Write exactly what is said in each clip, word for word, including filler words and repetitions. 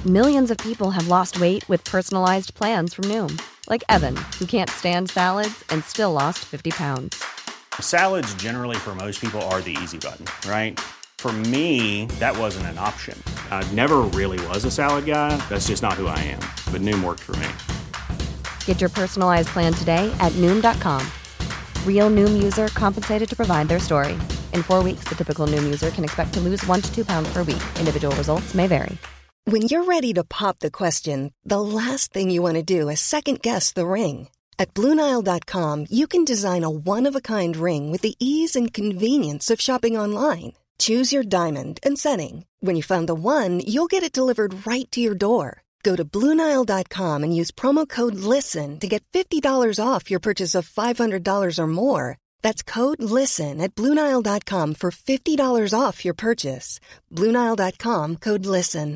Millions of people have lost weight with personalized plans from Noom. Like Evan, who can't stand salads and still lost fifty pounds. Salads generally for most people are the easy button, right? For me, that wasn't an option. I never really was a salad guy. That's just not who I am. But Noom worked for me. Get your personalized plan today at Noom dot com. Real Noom user compensated to provide their story. In four weeks, the typical Noom user can expect to lose one to two pounds per week. Individual results may vary. When you're ready to pop the question, the last thing you want to do is second-guess the ring. At Blue Nile dot com, you can design a one-of-a-kind ring with the ease and convenience of shopping online. Choose your diamond and setting. When you find the one, you'll get it delivered right to your door. Go to Blue Nile dot com and use promo code LISTEN to get fifty dollars off your purchase of five hundred dollars or more. That's code LISTEN at Blue Nile dot com for fifty dollars off your purchase. Blue Nile dot com, code LISTEN.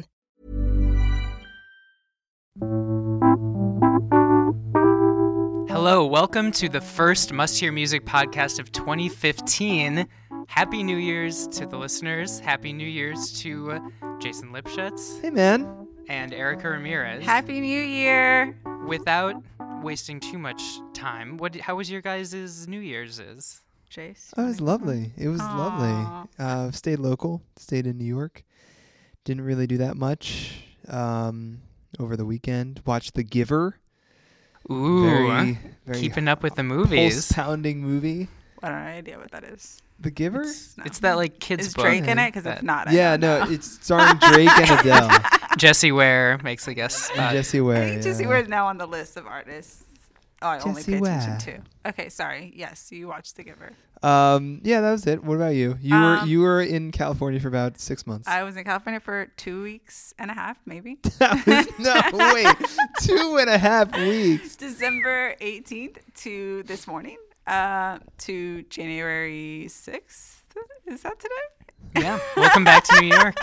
Hello, welcome to the first Must Hear Music podcast of twenty fifteen. Happy New Year's to the listeners. Happy New Year's to uh, Jason Lipschutz. Hey, man. And Erica Ramirez. Happy New Year. Without wasting too much time, what? How was your guys' New Year's? Is Jace? Oh, it was lovely. It was Aww. lovely. Uh, stayed local. Stayed in New York. Didn't really do that much um, over the weekend. Watched The Giver. Ooh, very, very keeping up with the movies. Pulse-pounding movie. I don't have any idea what that is. The Giver? It's, no. It's that like kids Is book. Drake in it? Because if not, I yeah, don't no, know. it's starring Drake and Adele. Jesse Ware makes a guest spot. And Jesse I Ware. think Jesse yeah. Ware's now on the list of artists. Oh, I only Jessie pay Ware. attention to. Okay, sorry. Yes, you watched The Giver. Um, yeah, that was it. What about you? You were Um, you were in California for about six months. I was in California for two weeks and a half, maybe. That was- no, wait, two and a half weeks. December eighteenth to this morning, uh, to January sixth. Is that today? Yeah, welcome back to New York.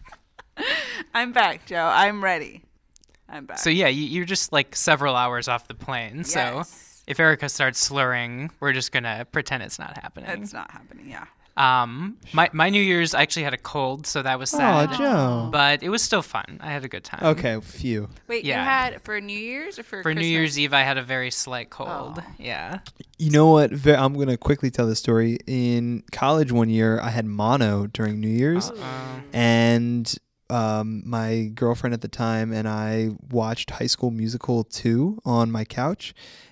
I'm back, Joe. I'm ready. I'm back. So yeah, you, you're just like several hours off the plane. So Yes. if Erica starts slurring, we're just gonna pretend it's not happening. It's not happening, yeah. Um, my my New Year's, I actually had a cold, so that was Oh, sad. Joe. But it was still fun. I had a good time. Okay, phew. Wait, Yeah. you had for New Year's or for For Christmas? New Year's Eve, I had a very slight cold. Oh. Yeah. You know what? Ve- I'm going to quickly tell the story. In college one year, I had mono during New Year's. Um, And um, my girlfriend at the time and I watched High School Musical two on my couch.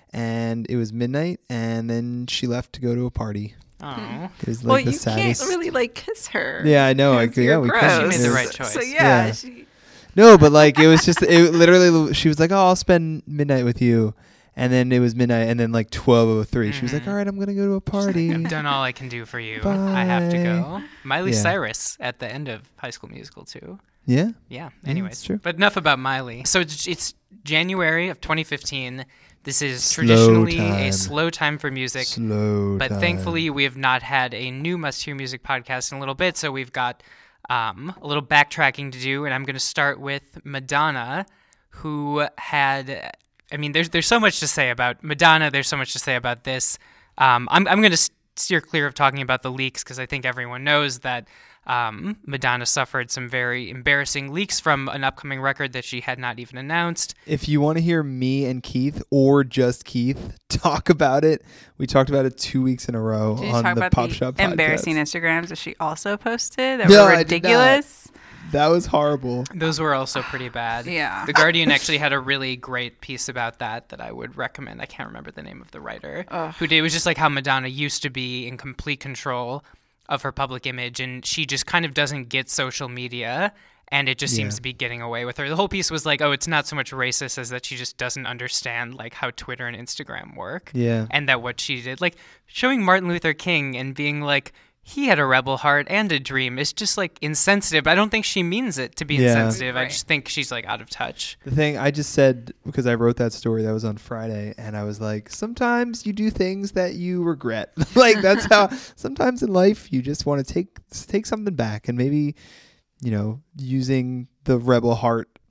And it was midnight. And then she left to go to a party. oh. It was like Well, the you saddest. can't really like kiss her. Yeah, I know. I 'cause could- yeah, you're we gross. couldn't. She made the right So choice. yeah, Yeah. she. No, but like it was just it literally. She was like, "Oh, I'll spend midnight with you," and then it was midnight, and then like twelve oh three, she was like, Mhm. "All right, I'm gonna go to a party." I've done all I can do for you. I have to go. Bye. Miley Yeah. Cyrus at the end of High School Musical too. Yeah. Yeah. Yeah, Anyways, it's true. but enough about Miley. So it's, it's January of twenty fifteen. This is Slow traditionally time. a slow time for music. Slow. But time. thankfully, we have not had a new Must Hear Music podcast in a little bit, so we've got um, a little backtracking to do, and I'm going to start with Madonna, who had. I mean, there's there's so much to say about Madonna. There's so much to say about this. Um, I'm I'm going to steer clear of talking about the leaks because I think everyone knows that um, Madonna suffered some very embarrassing leaks from an upcoming record that she had not even announced. If you want to hear me and Keith, or just Keith, talk about it, we talked about it two weeks in a row Did you on talk the about Pop the Shop embarrassing podcast. Instagrams that she also posted that No, were I did not. ridiculous? That was horrible. Those were also pretty bad. Yeah. The Guardian actually had a really great piece about that that I would recommend. I can't remember the name of the writer Ugh. who did. It was just like how Madonna used to be in complete control of her public image, and she just kind of doesn't get social media, and it just Yeah. seems to be getting away with her. The whole piece was like, oh, it's not so much racist as that she just doesn't understand like how Twitter and Instagram work. Yeah. And that what she did, like showing Martin Luther King and being like, he had a rebel heart and a dream, is just like insensitive. I don't think she means it to be Yeah. insensitive. I Right. just think she's like out of touch. The thing I just said, because I wrote that story that was on Friday, and I was like, sometimes you do things that you regret. Like that's how sometimes in life you just want to take take something back, and maybe, you know, using the rebel heart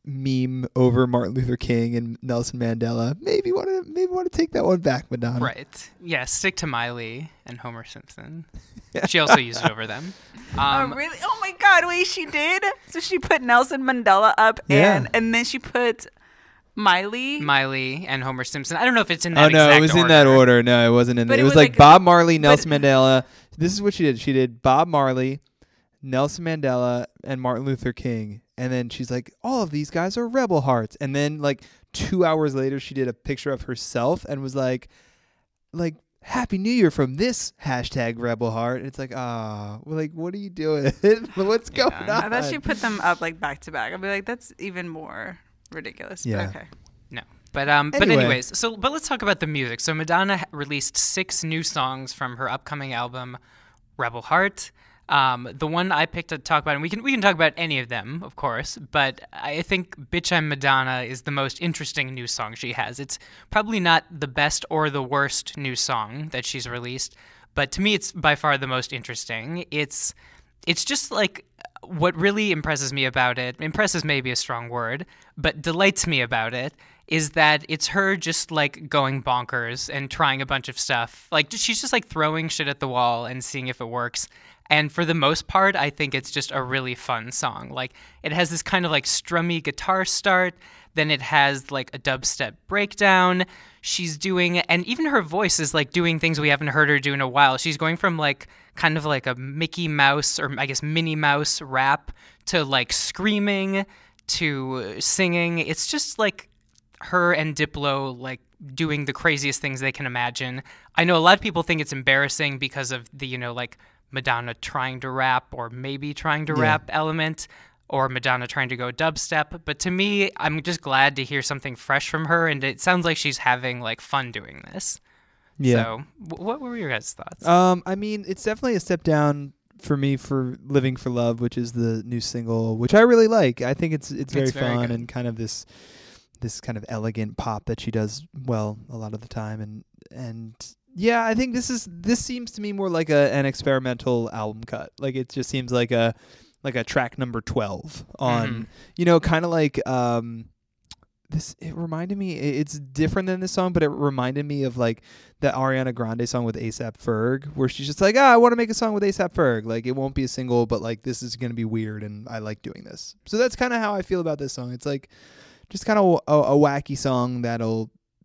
meme over Martin Luther King and Nelson Mandela. Maybe want to maybe want to take that one back, Madonna. Right. Yeah, stick to Miley and Homer Simpson. She also used it over them. Um, oh, really? Oh, my God. Wait, she did? So she put Nelson Mandela up Yeah. and, and then she put Miley? Miley and Homer Simpson. I don't know if it's in that Oh, no, exact it was order. in that order. No, it wasn't in But it, it was, was like, like- Bob Marley, Nelson but- Mandela. This is what she did. She did Bob Marley, Nelson Mandela, and Martin Luther King. And then she's like, all of these guys are rebel hearts. And then like two hours later, she did a picture of herself and was like, like, Happy New Year from this hashtag rebel heart. And it's like, ah, well, like, what are you doing? What's going Yeah. on? I thought she put them up like back to back. I'd be like, that's even more ridiculous. Yeah. But okay. No. But um but Anyway. anyways, so but let's talk about the music. So Madonna ha- released six new songs from her upcoming album Rebel Heart. Um, the one I picked to talk about, and we can we can talk about any of them, of course, but I think Bitch I'm Madonna is the most interesting new song she has. It's probably not the best or the worst new song that she's released, but to me it's by far the most interesting. It's it's just like what really impresses me about it, impresses may be a strong word, but delights me about it is that it's her just like going bonkers and trying a bunch of stuff. Like she's just like throwing shit at the wall and seeing if it works. And for the most part, I think it's just a really fun song. Like it has this kind of like strummy guitar start, then it has like a dubstep breakdown. She's doing, and even her voice is like doing things we haven't heard her do in a while. She's going from like kind of like a Mickey Mouse or I guess Minnie Mouse rap to like screaming to singing. It's just like her and Diplo like doing the craziest things they can imagine. I know a lot of people think it's embarrassing because of the, you know, like Madonna trying to rap or maybe trying to Yeah. rap element or Madonna trying to go dubstep. But to me, I'm just glad to hear something fresh from her. And it sounds like she's having like fun doing this. Yeah. So w- what were your guys' thoughts? Um, I mean, it's definitely a step down for me for Living for Love, which is the new single, which I really like. I think it's it's very It's very fun good. and kind of this this kind of elegant pop that she does well a lot of the time, and and yeah, I think this is this seems to me more like a an experimental album cut. Like it just seems like a like a track number twelve on Mhm. you know, kind of like um this it reminded me it- it's different than this song, but it reminded me of like the Ariana Grande song with ASAP Ferg, where she's just like, ah, I want to make a song with ASAP Ferg. Like it won't be a single, but like this is gonna be weird, and I like doing this. So that's kind of how I feel about this song. It's like just kind of a, a wacky song that'll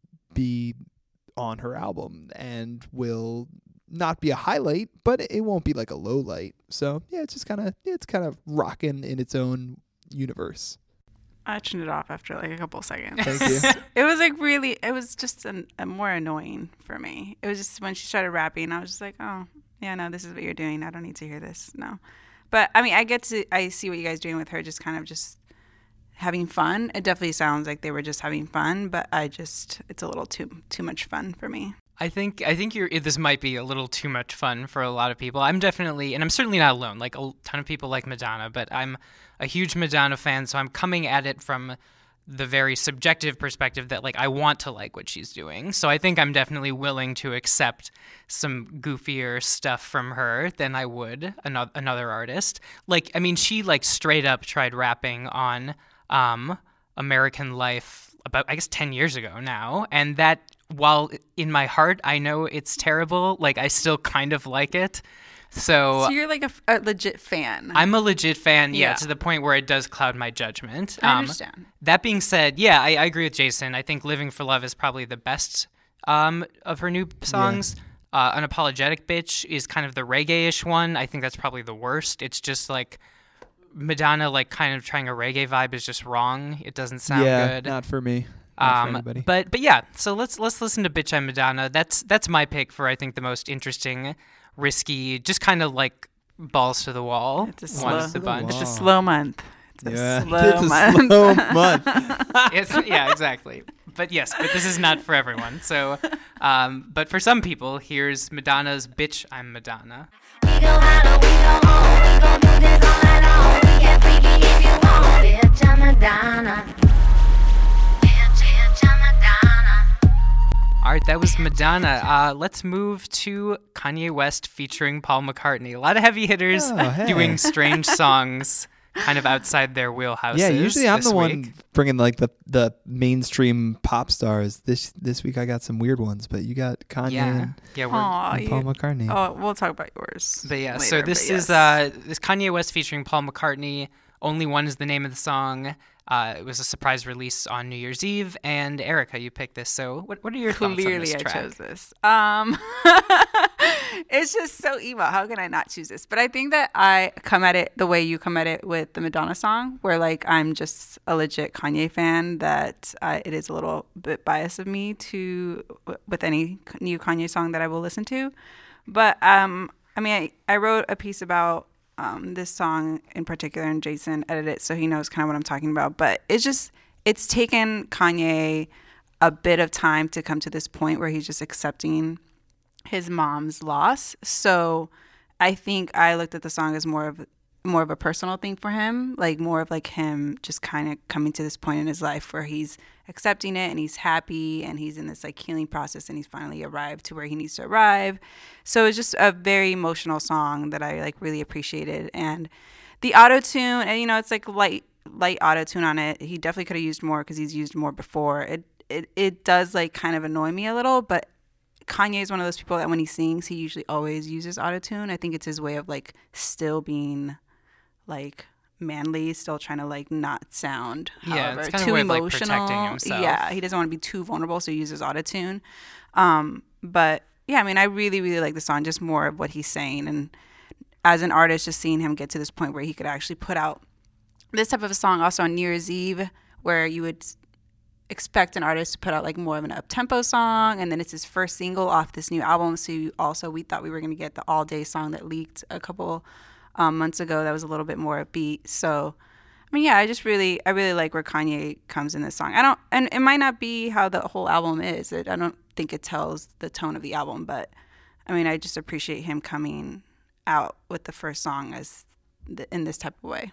be on her album and will not be a highlight, but it won't be like a low light. So yeah, it's just kind of it's kind of rocking in its own universe. I turned it off after like a couple seconds. Thank you. It was like really, it was just an, a more annoying for me. It was just when she started rapping, I was just like, oh, yeah, no, this is what you're doing. I don't need to hear this. No. But I mean, I get to, I see what you guys are doing with her, just kind of just having fun. It definitely sounds like they were just having fun, but I just, it's a little too, too much fun for me. I think I think you're. This might be a little too much fun for a lot of people. I'm definitely, and I'm certainly not alone. Like a ton of people like Madonna, but I'm a huge Madonna fan, so I'm coming at it from the very subjective perspective that like I want to like what she's doing. So I think I'm definitely willing to accept some goofier stuff from her than I would another another artist. Like I mean, she like straight up tried rapping on um, American Life about I guess ten years ago now, and that. While in my heart I know it's terrible, like I still kind of like it. So, So you're like a, a legit fan. I'm a legit fan, yeah, Yeah. to the point where it does cloud my judgment. I Um, understand. That being said, yeah, I, I agree with Jason. I think Living for Love is probably the best um, of her new songs. Uh, Unapologetic Bitch is kind of the reggae-ish one. I think that's probably the worst. It's just like Madonna, like kind of trying a reggae vibe is just wrong. It doesn't sound yeah, good. not for me. Not for Um, anybody. but but yeah, so let's let's listen to Bitch I'm Madonna. That's that's my pick for I think the most interesting, risky, just kind of like balls to the wall. It's a one slow, of the bunch. it's a slow month. It's a yeah, slow it's a month. slow month. It's, yeah, exactly. But yes, but this is not for everyone. So, um, but for some people, here's Madonna's "Bitch I'm Madonna." We go out, we go home, we gon' do this all night long. We get freaky if you want, bitch, I'm Madonna. Bitch, bitch, I'm Madonna. All right, that was Madonna. Uh, let's move to Kanye West featuring Paul McCartney. A lot of heavy hitters Oh, hey. doing strange songs kind of outside their wheelhouses. Yeah, usually I'm this the week. one bringing like the the mainstream pop stars. This this week I got some weird ones, but you got Kanye Yeah, and, yeah. We're, Aw, and you- Paul McCartney. Oh, we'll talk about yours. But yeah, later, so this but is yes. uh this Kanye West featuring Paul McCartney. Only One is the name of the song. Uh, it was a surprise release on New Year's Eve, and Erica, you picked this. So what what are your thoughts on Clearly, this I track? chose this. Um, it's just so emo. How can I not choose this? But I think that I come at it the way you come at it with the Madonna song, where like I'm just a legit Kanye fan. That I, it is a little bit biased of me to with any new Kanye song that I will listen to. But um, I mean, I, I wrote a piece about um, this song in particular, and Jason edited it, so he knows kind of what I'm talking about. But it's just it's taken Kanye a bit of time to come to this point where he's just accepting his mom's loss. So I think I looked at the song as more of more of a personal thing for him, like more of like him just kind of coming to this point in his life where he's accepting it and he's happy and he's in this like healing process and he's finally arrived to where he needs to arrive. So it's just a very emotional song that I like really appreciated. And the auto-tune, and you know, it's like light light auto-tune on it. He definitely could have used more because he's used more before. It it it does like kind of annoy me a little, but Kanye is one of those people that when he sings, he usually always uses autotune. I think it's his way of like still being like manly, still trying to like not sound Yeah, however, it's kind of too a way of, like, emotional. protecting himself. Yeah, he doesn't want to be too vulnerable, so he uses autotune. Um, but yeah, I mean, I really, really like the song, just more of what he's saying. And as an artist, just seeing him get to this point where he could actually put out this type of a song also on New Year's Eve, where you would expect an artist to put out like more of an up-tempo song, and then it's his first single off this new album. So you also we thought we were going to get the All Day song that leaked a couple um, months ago that was a little bit more upbeat. So I mean, yeah, I just really I really like where Kanye comes in this song. I don't, and it might not be how the whole album is. It, I don't think it tells the tone of the album, but I mean, I just appreciate him coming out with the first song as the, in this type of way.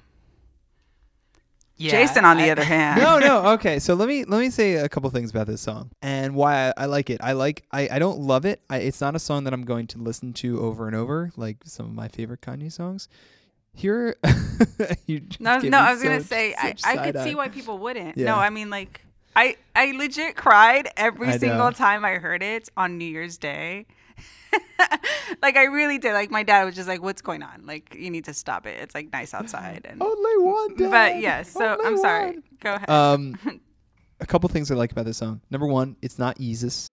Yeah, Jason, on the I- other hand, no, no. Okay, so let me let me say a couple things about this song and why I, I like it. I like I, I don't love it. I, it's not a song that I'm going to listen to over and over like some of my favorite Kanye songs. Here, you just No, gave no, me I was gonna such- say I, such I could side see eye. why people wouldn't. Yeah. No, I mean like I I legit cried every I single know. time I heard it on New Year's Day. Like I really did. Like my dad was just like, "What's going on? Like you need to stop it. It's like nice outside." And Only one. Dad. but yes, so Only I'm sorry. one. Go ahead. Um, a couple things I like about this song. Number one, it's not Yeezus.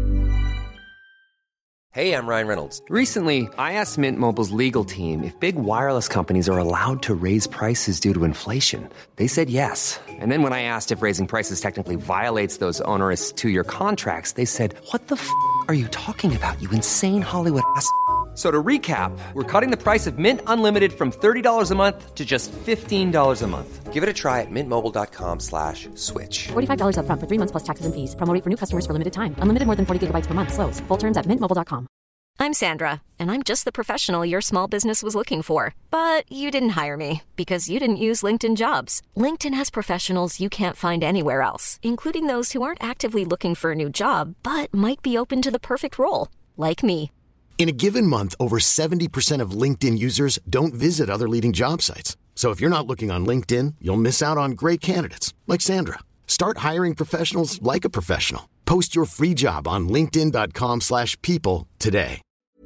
Hey, I'm Ryan Reynolds. Recently, I asked Mint Mobile's legal team if big wireless companies are allowed to raise prices due to inflation. They said yes. And then when I asked if raising prices technically violates those onerous two-year contracts, they said, "What the f*** are you talking about, you insane Hollywood ass?" So to recap, we're cutting the price of Mint Unlimited from thirty dollars a month to just fifteen dollars a month. Give it a try at mintmobile.com slash switch. forty-five dollars up front for three months plus taxes and fees. Promo rate for new customers for limited time. Unlimited more than forty gigabytes per month. Slows full terms at mint mobile dot com. I'm Sandra, and I'm just the professional your small business was looking for. But you didn't hire me because you didn't use LinkedIn Jobs. LinkedIn has professionals you can't find anywhere else, including those who aren't actively looking for a new job, but might be open to the perfect role, like me. In a given month, over seventy percent of LinkedIn users don't visit other leading job sites. So if you're not looking on LinkedIn, you'll miss out on great candidates like Sandra. Start hiring professionals like a professional. Post your free job on linkedin dot com slash people today.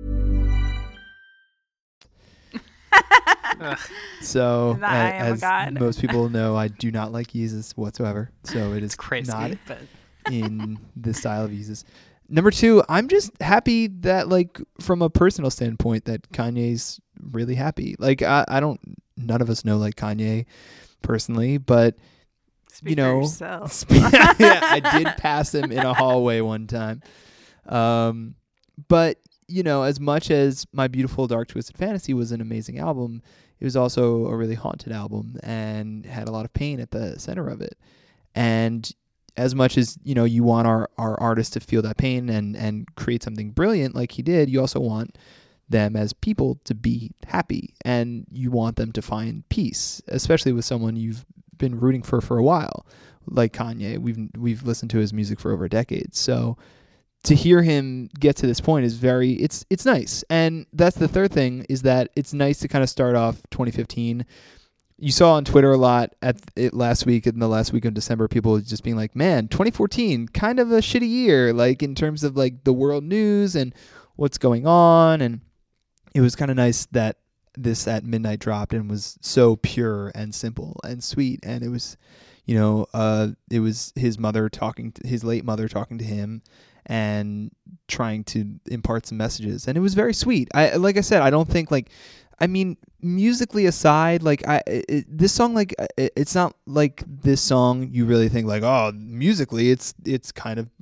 So, That I a- am a as god. most people know, I do not like Yeezus whatsoever. So it is crazy, not but in the style of Yeezus. Number two, I'm just happy that, like, from a personal standpoint, that Kanye's really happy. Like, I, I don't, none of us know, like, Kanye personally, but, Speak you for know, yourself. yeah, I did pass him in a hallway one time. Um, but, you know, as much as My Beautiful Dark Twisted Fantasy was an amazing album, it was also a really haunted album and had a lot of pain at the center of it. And as much as, you know, you want our, our artists to feel that pain and, and create something brilliant like he did, you also want them as people to be happy, and you want them to find peace, especially with someone you've been rooting for for a while, like Kanye. We've we've listened to his music for over a decade. So to hear him get to this point is very, it's it's nice. And that's the third thing, is that it's nice to kind of start off twenty fifteen you saw on Twitter a lot at it last week, in the last week of December, people just being like, man, twenty fourteen, kind of a shitty year, like in terms of like the world news and what's going on. And it was kind of nice that this At Midnight dropped and was so pure and simple and sweet. And it was, you know, uh, it was his mother talking, to, his late mother talking to him and trying to impart some messages. And it was very sweet. I, like I said, I don't think like, I mean, musically aside, like I, it, this song, like it, it's not like this song you really think like, oh, musically it's it's kind of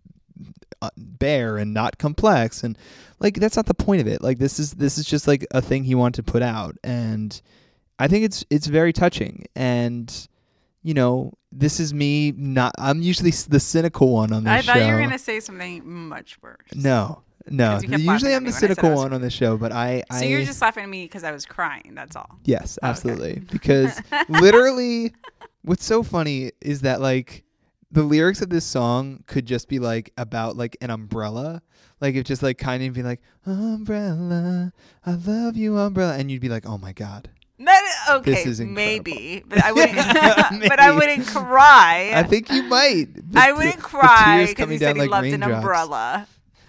bare and not complex, and like that's not the point of it. Like this is this is just like a thing he wanted to put out, and I think it's it's very touching. And you know, this is me not. I'm usually the cynical one on this I show. thought you were gonna say something much worse. No. No, usually I'm the cynical one on the show, but I... So I, you're just laughing at me because I was crying, that's all. Yes, absolutely. Okay. Because literally, what's so funny is that, like, the lyrics of this song could just be, like, about, like, an umbrella. Like, if just, like, kind of be like, umbrella, I love you, umbrella. And you'd be like, oh, my God. That, okay, this is incredible. maybe, but I wouldn't. But I wouldn't cry. I think you might. I wouldn't the, cry because he said he like loved raindrops. an umbrella.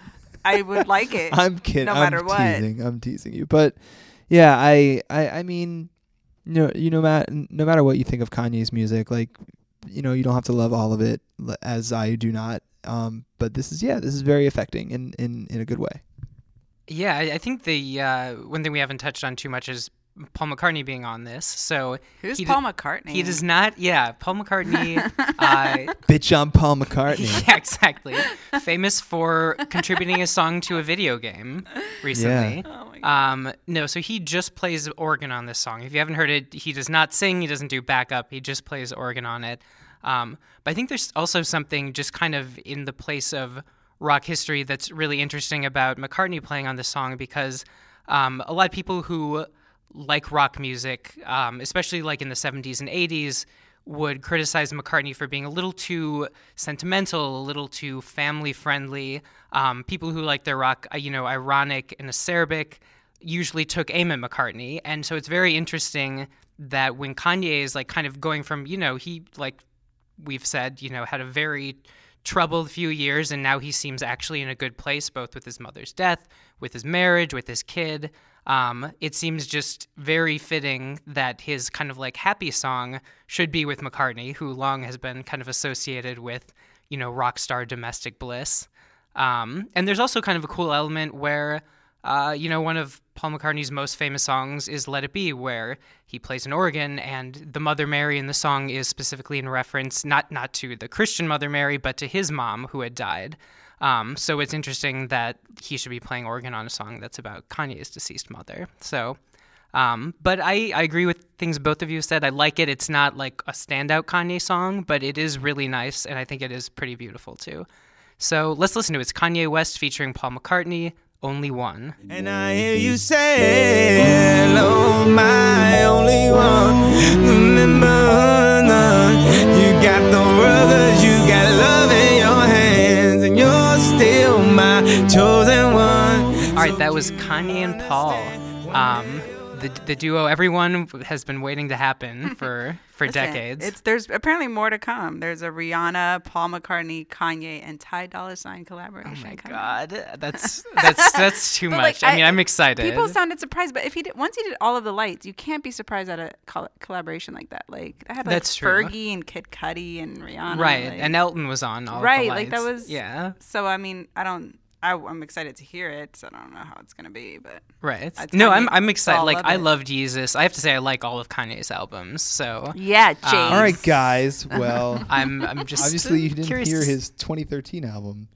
I would like it. I'm kidding. No I'm matter what. Teasing. I'm teasing you, but yeah, I, I, I mean, you know, you know, Matt, no matter what you think of Kanye's music, like, you know, you don't have to love all of it, as I do not. Um, but this is, yeah, this is very affecting in, in, in a good way. Yeah, I, I think the uh, one thing we haven't touched on too much is Paul McCartney being on this. So who's he Paul d- McCartney? He does not. Yeah, Paul McCartney. uh, Bitch, I'm Paul McCartney. Yeah, exactly. Famous for contributing a song to a video game recently. Yeah. Oh my God. Um, no, so he just plays organ on this song. If you haven't heard it, he does not sing. He doesn't do backup. He just plays organ on it. Um, but I think there's also something just kind of in the place of rock history that's really interesting about McCartney playing on this song, because um, a lot of people who like rock music, um, especially like in the seventies and eighties, would criticize McCartney for being a little too sentimental, a little too family-friendly. Um, people who like their rock, you know, ironic and acerbic, usually took aim at McCartney. And so it's very interesting that when Kanye is like kind of going from, you know, he, like we've said, you know, had a very troubled few years, and now he seems actually in a good place, both with his mother's death, with his marriage, with his kid. Um, it seems just very fitting that his kind of like happy song should be with McCartney, who long has been kind of associated with, you know, rock star domestic bliss. Um, and there's also kind of a cool element where, uh, you know, one of Paul McCartney's most famous songs is Let It Be, where he plays an organ, and the Mother Mary in the song is specifically in reference not not to the Christian Mother Mary, but to his mom who had died. Um, so it's interesting that he should be playing organ on a song that's about Kanye's deceased mother. So, um, but I, I agree with things both of you said. I like it. It's not like a standout Kanye song, but it is really nice, and I think it is pretty beautiful too. So let's listen to it. It's Kanye West featuring Paul McCartney, Only One. And I hear you say, hello, my only one. Remember, you got the world, 'cause you got love in your hands, and you're still my chosen one. All right, that was Kanye and Paul. Um, the the duo everyone has been waiting to happen for for Listen, decades. It's there's apparently more to come. There's a Rihanna, Paul McCartney, Kanye, and Ty Dolla $ign collaboration. Oh my coming. God, that's that's that's too But, much. like, I mean, I'm excited. People sounded surprised, but if he did, once he did all of the lights, you can't be surprised at a col- collaboration like that. Like I had like That's true. Fergie and Kid Cudi and Rihanna. Right, like- and Elton was on all right, the like that lights. was yeah. So I mean, I don't. I, I'm excited to hear it. So I don't know how it's gonna be, but Right. It's No, Kanye, I'm I'm so excited. I'll Like love I it. love Jesus. I have to say I like all of Kanye's albums. So yeah, James. All right, guys. Well, I'm I'm just obviously you didn't curious hear to s- his twenty thirteen album.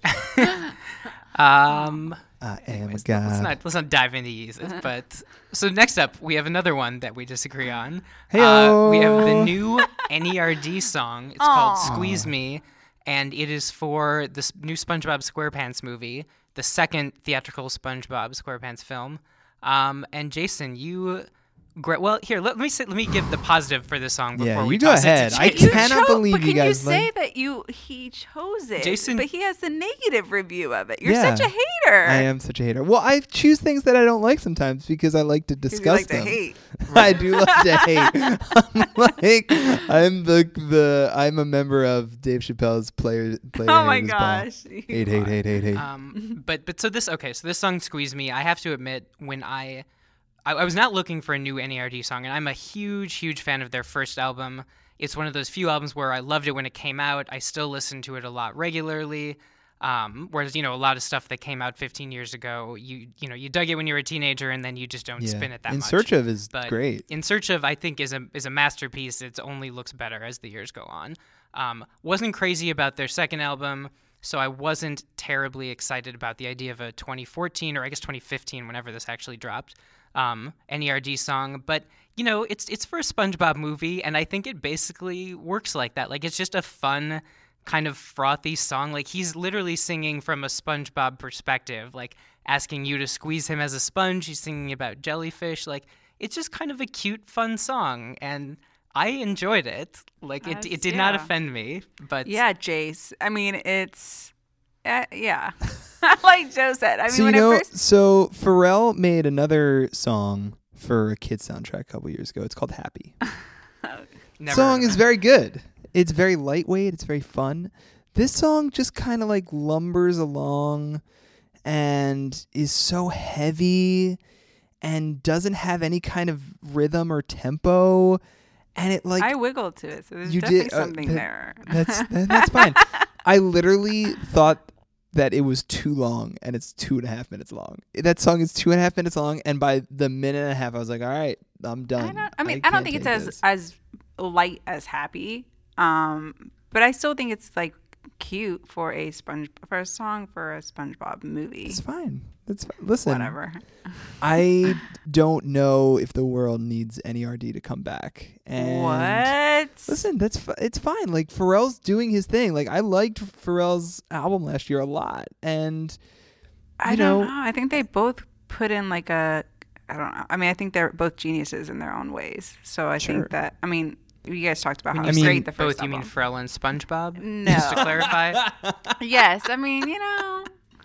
Um, I am anyways, a god. Let's not let's not dive into Jesus. But so next up, we have another one that we disagree on. Uh, Heyo. we have the new N E R D song. It's called "Squeeze Me," and it is for this new SpongeBob SquarePants movie, the second theatrical SpongeBob SquarePants film. Um, and Jason, you great. Well, here let, let me say, let me give the positive for this song before Yeah, we you go toss ahead. it to I Jason. cannot Cho- believe but you can guys you say like- that you he chose it, Jason- but he has the negative review of it. You're Yeah. such a hater. I am such a hater. Well, I choose things that I don't like sometimes because I like to 'Cause you discuss like to them. hate. I do love to hate. I'm like I'm the the I'm a member of Dave Chappelle's player player. Oh my Haters Ball. gosh. Hate, hate, hate, hate, hate. Um, but but so this okay. So this song "Squeeze Me." I have to admit, when I, I I was not looking for a new N E R D song, and I'm a huge huge fan of their first album. It's one of those few albums where I loved it when it came out. I still listen to it a lot regularly. Um, whereas you know a lot of stuff that came out fifteen years ago, you you know you dug it when you were a teenager, and then you just don't Yeah. spin it that In much. Search Of is But great. In Search Of, I think is a is a masterpiece. It only looks better as the years go on. Um, wasn't crazy about their second album, so I wasn't terribly excited about the idea of a twenty fourteen or I guess twenty fifteen, whenever this actually dropped, um, N E R D song. But you know, it's it's for a SpongeBob movie, and I think it basically works like that. Like it's just a fun, kind of frothy song. Like he's literally singing from a SpongeBob perspective, like asking you to squeeze him as a sponge. He's singing about jellyfish. Like it's just kind of a cute, fun song, and I enjoyed it. Like it, That's- it did not yeah. offend me. But Yeah, Jace. I mean, it's uh, yeah. Like Joe said. I mean, so you when know, I first so Pharrell made another song for a kids soundtrack a couple years ago. It's called Happy. never song heard of is it. very good. It's very lightweight. It's very fun. This song just kind of like lumbers along and is so heavy and doesn't have any kind of rhythm or tempo. And it like I wiggled to it, so there's you definitely did uh, something that- there. That's that, that's fine. I literally thought that it was too long, and it's two and a half minutes long. That song is two and a half minutes long, and by the minute and a half, I was like, "All right, I'm done." I don't. I mean, I, don't can't think it's take as this. as light as Happy, um, but I still think it's like cute for a sponge for a song for a SpongeBob movie. It's fine. That's fine. Listen. Whatever. I don't know if the world needs N E R D to come back. And What? Listen, that's fi- it's fine. Like Pharrell's doing his thing. Like I liked Pharrell's album last year a lot, and I you don't know, know. I think they both put in like a. I don't know. I mean, I think they're both geniuses in their own ways. So I Sure. think that. I mean, you guys talked about When how you great say the first both, you mean album. Pharrell and SpongeBob? No. Just to clarify. Yes, I mean, you know.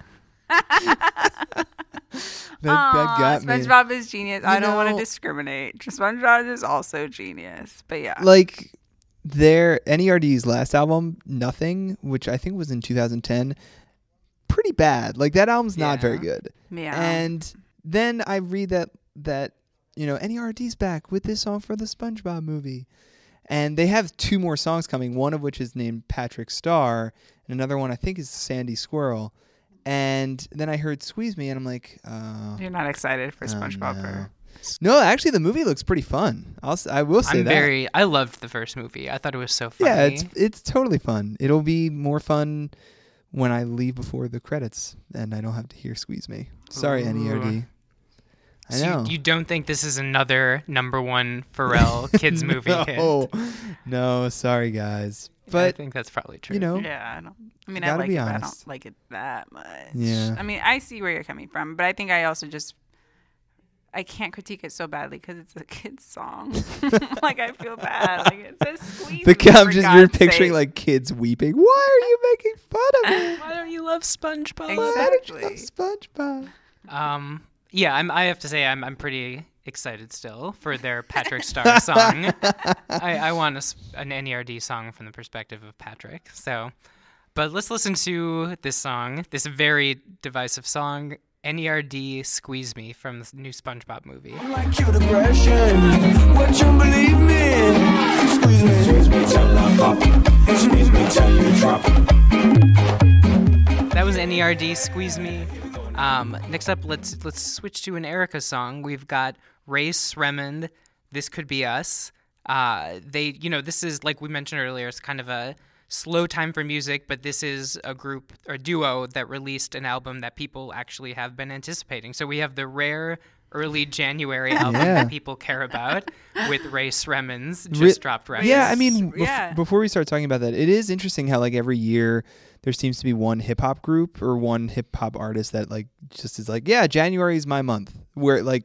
that, that Aw, got me. SpongeBob is genius. You I don't want know- to discriminate. SpongeBob is also genius. But yeah. Like their N E R D's last album, Nothing, which I think was in two thousand ten, pretty bad. Like that album's not very Yeah. good. Yeah. And then I read that that you know N E R D's back with this song for the SpongeBob movie, and they have two more songs coming. One of which is named Patrick Star, and another one I think is Sandy Squirrel. And then I heard Squeeze Me, and I'm like, oh, You're not excited for oh, SpongeBob. no. Or... No, actually, the movie looks pretty fun. I'll s- I will say I'm that. very. I loved the first movie. I thought it was so funny. Yeah, it's it's totally fun. It'll be more fun when I leave before the credits and I don't have to hear Squeeze Me. Sorry, N E R D. I So know. You, you don't think this is another number one Pharrell kids movie hit? no, no, sorry guys. I But think that's probably true. you know, Yeah, I don't. I mean, I gotta like be it, but I honest. don't like it that much. Yeah. I mean, I see where you're coming from, but I think I also just I can't critique it so badly because it's a kid's song. Like I feel bad. Like it says squeeze. the me, I'm for just you're God's picturing sake. like kids weeping. Why are you making fun of me? Why don't you love SpongeBob? Exactly. SpongeBob. Um, yeah, I'm, I have to say I'm I'm pretty excited still for their Patrick Star song. I, I want a s an N E R D song from the perspective of Patrick. So, but let's listen to this song, this very divisive song, N E R D "Squeeze Me" from the new SpongeBob movie. Like cute aggression, what you believe me? Squeeze me, squeeze me till I pop. Squeeze me till you drop. That was N E R D "Squeeze Me." Um, next up, let's let's switch to an Erica song. We've got Ray Sremmond, "This Could Be Us." Uh, they, you know, this is like we mentioned earlier. It's kind of a slow time for music, but this is a group or duo that released an album that people actually have been anticipating. So we have the rare early January album Yeah. that people care about with Ray Sremmond's just Re- dropped record. Yeah, I mean, bef- Yeah. before we start talking about that, it is interesting how like every year there seems to be one hip hop group or one hip hop artist that like just is like, yeah, January is my month. Where like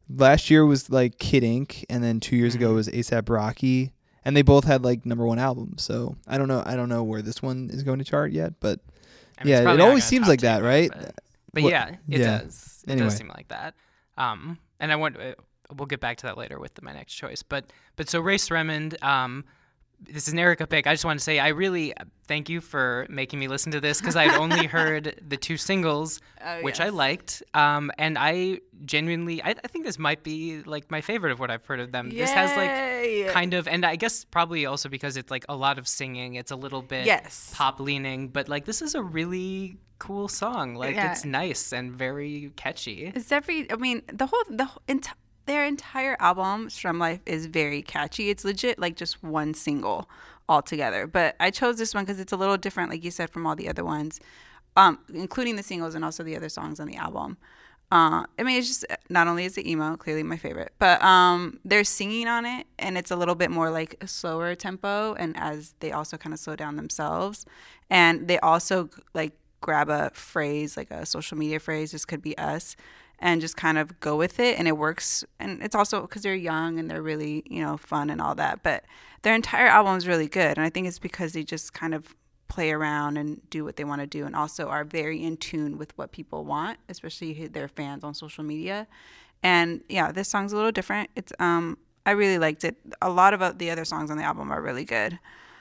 last year was like Kid Ink, and then two years Mm-hmm. ago was ASAP Rocky, and they both had like number one albums. So I don't know. I don't know where this one is going to chart yet, but I mean, it's yeah, probably it not always gonna seems top like that, ten, right? But, but What- yeah, it yeah. does. It Anyway. does seem like that. Um, and I want uh, we'll get back to that later with my next choice. But but so Ray Sremmond, um, this is an Erica pick. I just want to say I really thank you for making me listen to this because I'd only heard the two singles, Oh, which I yes. liked. Um, and I genuinely, I, I think this might be like my favorite of what I've heard of them. This has Yay! like kind of, and I guess probably also because it's like a lot of singing. It's a little bit Yes. pop leaning, but like this is a really cool song. Like Yeah. it's nice and very catchy. It's every. I mean, the whole the whole, enti- their entire album, Strum Life, is very catchy. It's legit like just one single altogether. But I chose this one because it's a little different, like you said, from all the other ones, um, including the singles and also the other songs on the album. Uh, I mean, it's just not only is it emo, clearly my favorite, but um, there's singing on it, and it's a little bit more like a slower tempo, and as they also kind of slow down themselves, and they also like grab a phrase, like a social media phrase, this could be us, and just kind of go with it, and it works. And it's also because they're young and they're really, you know, fun and all that, but their entire album is really good, and I think it's because they just kind of play around and do what they want to do, and also are very in tune with what people want, especially their fans on social media. And yeah, this song's a little different. It's um I really liked it. A lot of the other songs on the album are really good.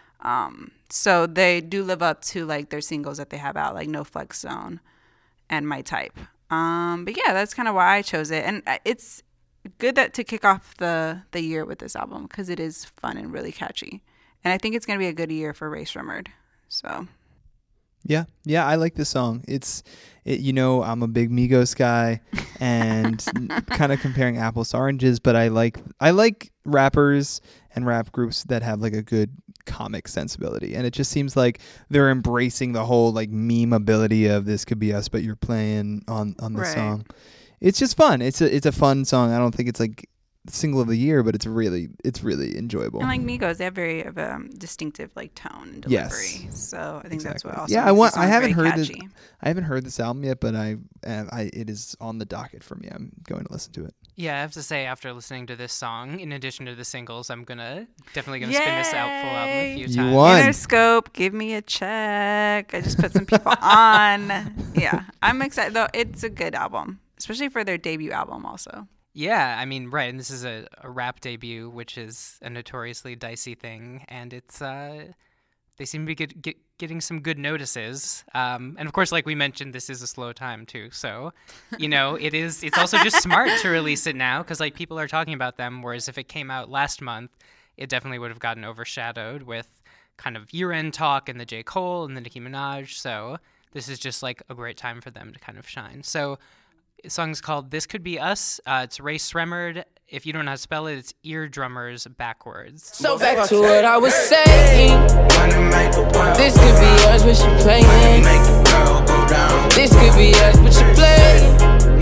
Um so they do live up to like their singles that they have out, like No Flex Zone and My Type. Um but yeah, that's kind of why I chose it, and it's good that to kick off the the year with this album because it is fun and really catchy. And I think it's going to be a good year for Ray Sremmerd. So Yeah, yeah, I like this song. It's, it, you know, I'm a big Migos guy, and kind of comparing apples to oranges. But I like, I like rappers and rap groups that have like a good comic sensibility, and it just seems like they're embracing the whole like meme ability of this could be us, but you're playing on on the Right. song. It's just fun. It's a it's a fun song. I don't think it's like single of the year, but it's really it's really enjoyable. and like Migos, they have very of a um, distinctive like tone and Yes. delivery. So I think that's what Exactly. also Yeah, I makes want. the I song haven't very heard this. catchy. I haven't heard this album yet, but I, uh, I, it is on the docket for me. I'm going to listen to it. Yeah, I have to say, after listening to this song, in addition to the singles, I'm gonna definitely gonna spin this out full album a few You times. won. Interscope, give me a check. I just put some people on. Yeah, I'm excited though. It's a good album, especially for their debut album. Also, Yeah, I mean, right, and this is a, a rap debut, which is a notoriously dicey thing, and it's uh, they seem to be get, get, getting some good notices. Um, and of course, like we mentioned, this is a slow time too, so you know, it is. It's also just smart to release it now because like people are talking about them, whereas if it came out last month, it definitely would have gotten overshadowed with kind of year-end talk and the J. Cole and the Nicki Minaj. So this is just like a great time for them to kind of shine. So. The song's called This Could Be Us. Uh, it's Ray Sremmerd. If you don't know how to spell it, it's eardrummers backwards. So back to what I was saying. This could be us, but you playing. This could be us, but you playing.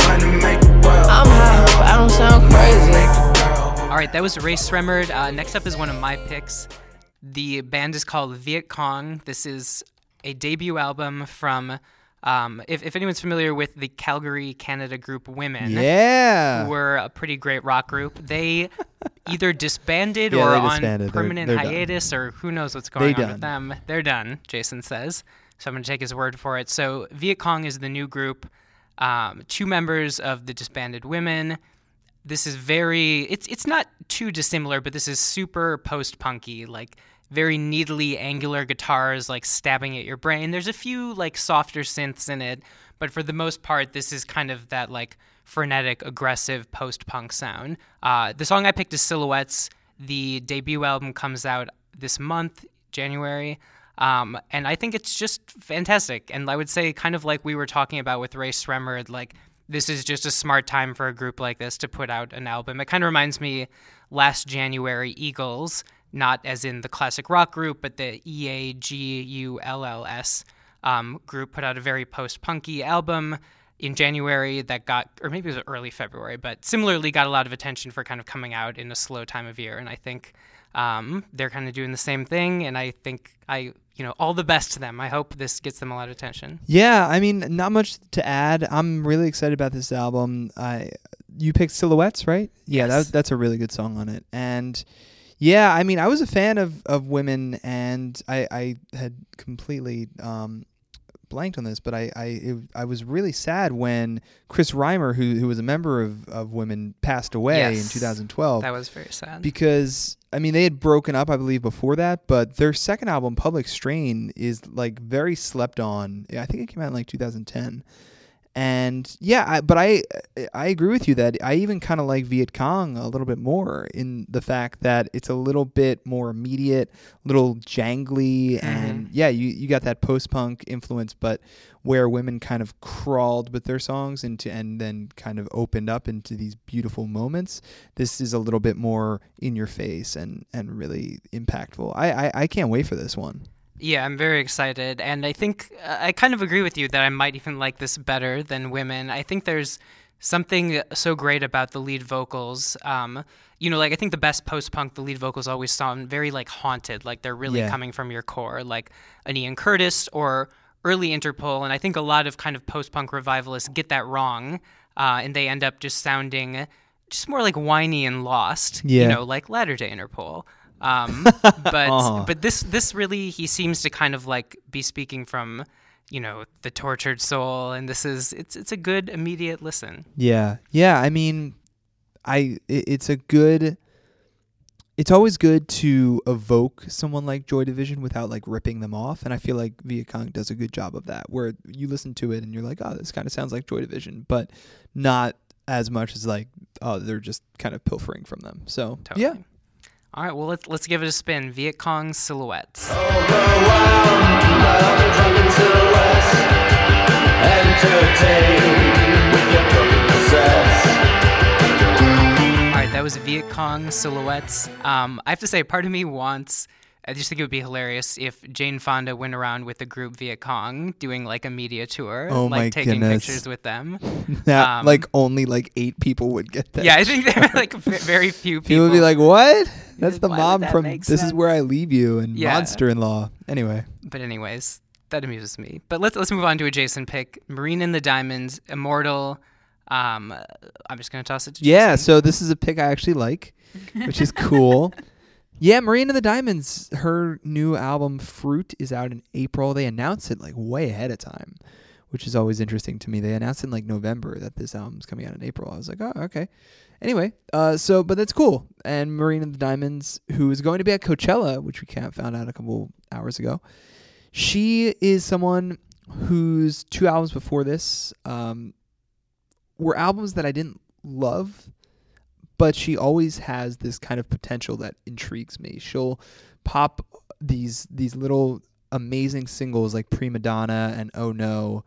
I'm high, but I don't sound crazy. All right, that was Ray Sremmerd. Uh, next up is one of my picks. The band is called Viet Cong. This is a debut album from... Um, if, if anyone's familiar with the Calgary, Canada group Women, Yeah. who were a pretty great rock group, they either disbanded Yeah, or they on disbanded. They're- permanent they're done. hiatus, or who knows what's going They on with them. They're done, Jason says. So I'm going to take his word for it. So Viet Cong is the new group, um, two members of the disbanded Women. This is very, it's it's not too dissimilar, but this is super post-punky, like very needly angular guitars like stabbing at your brain. There's a few like softer synths in it, but for the most part, this is kind of that like frenetic, aggressive post-punk sound. Uh, the song I picked is Silhouettes. The debut album comes out this month, January, um, and I think it's just fantastic. And I would say kind of like we were talking about with Ray Sremmerd, like this is just a smart time for a group like this to put out an album. It kind of reminds me last January, Eagles, not as in the classic rock group, but the E A G U L L S um, group put out a very post-punky album in January that got, or maybe it was early February, but similarly got a lot of attention for kind of coming out in a slow time of year. And I think um, they're kind of doing the same thing. And I think I, you know, all the best to them. I hope this gets them a lot of attention. Yeah, I mean, not much to add. I'm really excited about this album. I you picked Silhouettes, right? Yeah, Yes. that, that's a really good song on it. And yeah, I mean, I was a fan of, of Women, and I, I had completely um, blanked on this, but I I, it, I was really sad when Chris Reimer, who who was a member of, of Women, passed away Yes. in two thousand twelve. That was very sad. Because, I mean, they had broken up, I believe, before that, but their second album, Public Strain, is like very slept on. I think it came out in like two thousand ten. And yeah, I, but I I agree with you that I even kind of like Viet Cong a little bit more in the fact that it's a little bit more immediate, a little jangly, Mm-hmm. and yeah, you, you got that post-punk influence, but where Women kind of crawled with their songs into and then kind of opened up into these beautiful moments. This is a little bit more in your face and, and really impactful. I, I, I can't wait for this one. Yeah, I'm very excited, and I think uh, I kind of agree with you that I might even like this better than Women. I think there's something so great about the lead vocals. Um, you know, like I think the best post-punk, the lead vocals always sound very like haunted, like they're really Yeah. coming from your core, like an Ian Curtis or early Interpol. And I think a lot of kind of post-punk revivalists get that wrong, uh, and they end up just sounding just more like whiny and lost. Yeah. You know, like latter-day Interpol. Um, but Uh-huh. but this this really, he seems to kind of like be speaking from, you know, the tortured soul, and this is it's it's a good immediate listen. Yeah. Yeah. I mean, I it, it's a good. It's always good to evoke someone like Joy Division without like ripping them off, and I feel like Viet Cong does a good job of that. Where you listen to it and you're like, oh, this kind of sounds like Joy Division, but not as much as like, oh, they're just kind of pilfering from them. So Totally. yeah. All right, well let's let's give it a spin. Viet Cong Silhouettes. All right, that was Viet Cong Silhouettes. Um, I have to say, part of me wants. I just think it would be hilarious if Jane Fonda went around with the group Viet Cong doing like a media tour, Oh like my taking goodness. pictures with them. That, Um, like only like eight people would get that. Yeah, I think there are like v- very few people. People would be like, "What? That's the Why would mom that from make This Is Where sense?" I Leave You and Yeah. Monster-in-Law." Anyway, But anyways, that amuses me. But let's let's move on to a Jason pick. Marine in the Diamonds, Immortal. Um, I'm just gonna toss it to yeah. Jason. So this is a pick I actually like, which is cool. Yeah, Marine and the Diamonds. Her new album Fruit is out in April. They announced it like way ahead of time, which is always interesting to me. They announced in like November that this album's coming out in April. I was like, oh, okay. Anyway, uh, so but that's cool. And Marine and the Diamonds, who is going to be at Coachella, which we kind of found out a couple hours ago. She is someone whose two albums before this um, were albums that I didn't love, but she always has this kind of potential that intrigues me. She'll pop these these little amazing singles like Prima Donna and Oh No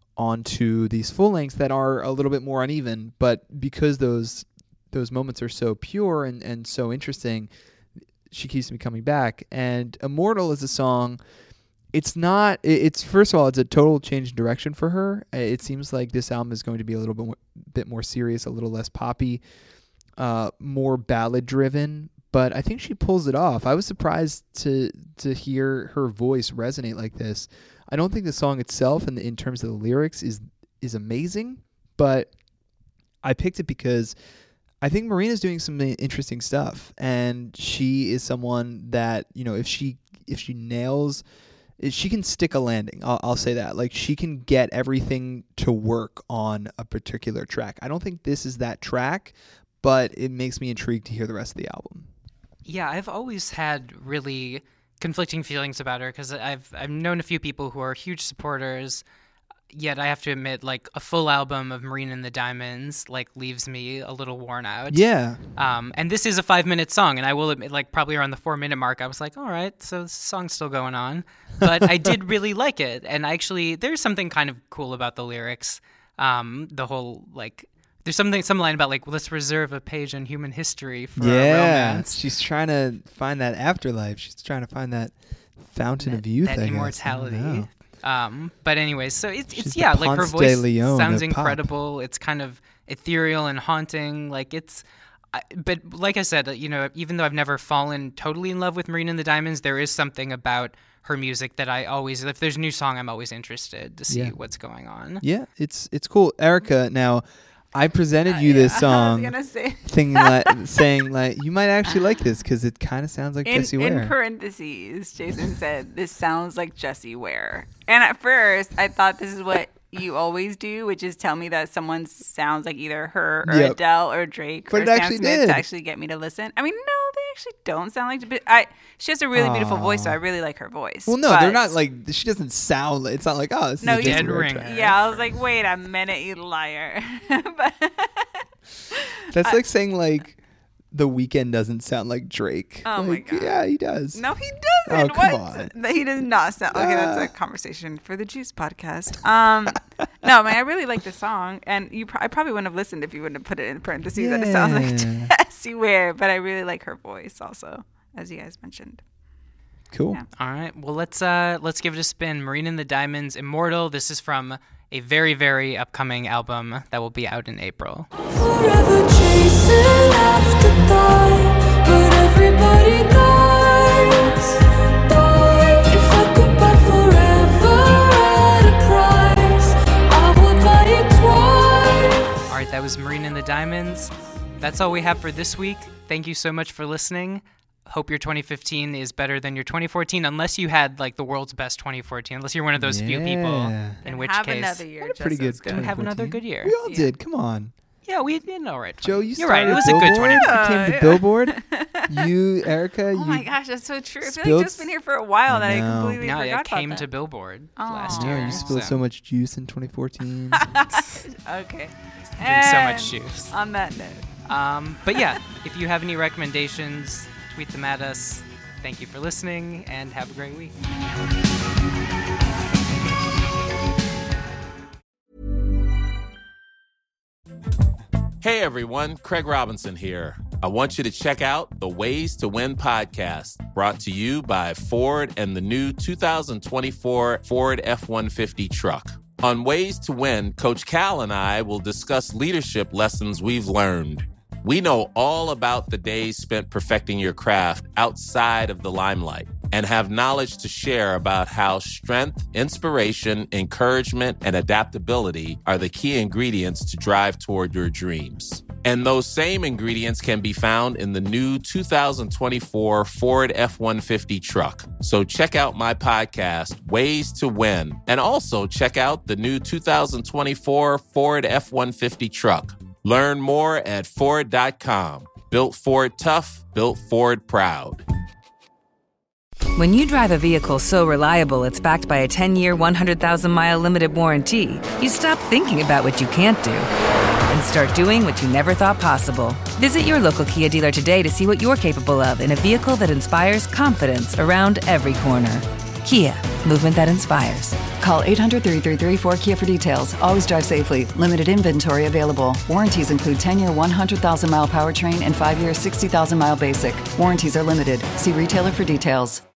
onto these full lengths that are a little bit more uneven, but because those those moments are so pure and, and so interesting, she keeps me coming back. And Immortal is a song. It's not, it- it's first of all, it's a total change in direction for her. Uh, It seems like this album is going to be a little bit more, bit more serious, a little less poppy, uh, more ballad driven, but I think she pulls it off. I was surprised to to hear her voice resonate like this. I don't think the song itself, in, in terms of the lyrics, is is amazing, but I picked it because I think Marina's doing some interesting stuff, and she is someone that, you know, if she if she nails, if she can stick a landing. I'll, I'll say that. Like, she can get everything to work on a particular track. I don't think this is that track, but it makes me intrigued to hear the rest of the album. Yeah, I've always had really conflicting feelings about her because I've I've known a few people who are huge supporters. Yet I have to admit, like, a full album of Marine and the Diamonds like leaves me a little worn out. Yeah. Um, and this is a five minute song, and I will admit, like, probably around the four minute mark, I was like, all right, so the song's still going on. But I did really like it, and actually, there's something kind of cool about the lyrics. Um, the whole like, there's something some line about like, let's reserve a page in human history for our Yeah, romance. she's trying to find that afterlife. She's trying to find that fountain of youth. That I guess. I don't immortality. know. Um, but anyways, so it's She's it's the yeah, like her Ponce de voice Leon sounds of pop. incredible. It's kind of ethereal and haunting. Like it's, I, but like I said, you know, even though I've never fallen totally in love with Marina and the Diamonds, there is something about her music that I always, if there's a new song, I'm always interested to see Yeah. what's going on. Yeah, it's it's cool. Erica, now, I presented Uh, you this yeah, song, I was gonna say. thinking like, saying like, you might actually like this because it kind of sounds like In, Jessie Ware. in parentheses, Jason said, "This sounds like Jessie Ware." And at first, I thought this is what you always do, which is tell me that someone sounds like either her or Yep. Adele or Drake But or it Sam actually Smith did. to actually get me to listen. I mean, no, they actually don't sound like. But I, she has a really beautiful voice, so I really like her voice. Well, no, but they're not like. She doesn't sound. Like, it's not like oh, this No, is a Jessie you- Ware Ring. track. Yeah, I was like, wait a minute, you liar. But That's I- like saying like The Weeknd doesn't sound like Drake. Oh my Like, God. Yeah, he does. No, he Oh, doesn't. come what? on. That He does not sound. Okay, that's Ah. a conversation for the Juice podcast. Um, no, man, I really like the song, and you, pro- I probably wouldn't have listened if you wouldn't have put it in parentheses that it sounds Yeah. like Jessie Ware, but I really like her voice also, as you guys mentioned. Cool. Yeah. All right. Well, let's uh let's give it a spin. Marina and the Diamonds, Immortal. This is from a very very upcoming album that will be out in April. Forever chasing afterthought, but everybody dies. Die. If I could buy forever at a price, I would buy it twice. All right, that was Marina and the Diamonds. That's all we have for this week. Thank you so much for listening. Hope your twenty fifteen is better than your twenty fourteen, unless you had like the world's best twenty fourteen. Unless you're one of those few people, Yeah. in which Have case, another year. Had a just pretty good as good. Then have another 2014. good year. We all did. Come on. Yeah, we did all right. Joe, you You're right. started It was a good Billboard. twenty. You Yeah, came to yeah. Billboard. You, Erica. Oh you, my gosh, that's so true. I feel like spilled- just been here for a while that I know. completely No, forgot it came about to that. Billboard Oh. last No, year. you spilled so much juice in twenty fourteen. Okay. Drink so much And juice. On that note. Um, but yeah, if you have any recommendations, tweet them at us. Thank you for listening, and have a great week. Hey everyone, Craig Robinson here. I want you to check out the Ways to Win podcast, brought to you by Ford and the new two thousand twenty-four Ford F one fifty truck. On Ways to Win, Coach Cal and I will discuss leadership lessons we've learned. We know all about the days spent perfecting your craft outside of the limelight and have knowledge to share about how strength, inspiration, encouragement, and adaptability are the key ingredients to drive toward your dreams. And those same ingredients can be found in the new two thousand twenty-four Ford F one fifty truck. So check out my podcast, Ways to Win, and also check out the new two thousand twenty-four Ford F one fifty truck. Learn more at Ford dot com. Built Ford tough, built Ford proud. When you drive a vehicle so reliable it's backed by a ten-year, one hundred thousand mile limited warranty, you stop thinking about what you can't do and start doing what you never thought possible. Visit your local Kia dealer today to see what you're capable of in a vehicle that inspires confidence around every corner. Kia, movement that inspires. Call eight hundred, three three three, four K I A for details. Always drive safely. Limited inventory available. Warranties include ten-year, one hundred thousand mile powertrain and five-year, sixty thousand mile basic. Warranties are limited. See retailer for details.